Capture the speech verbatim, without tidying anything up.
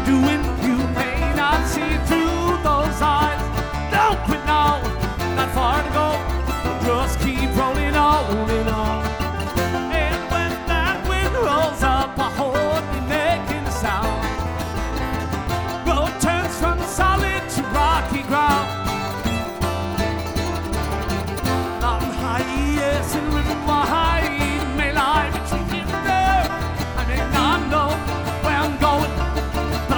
doing. You may not see through those eyes. Don't quit now, not far to go. Just keep rolling on, rolling on. And when that wind rolls up, I hope you're making a sound. Road turns from solid to rocky ground. Mountain high, yes, and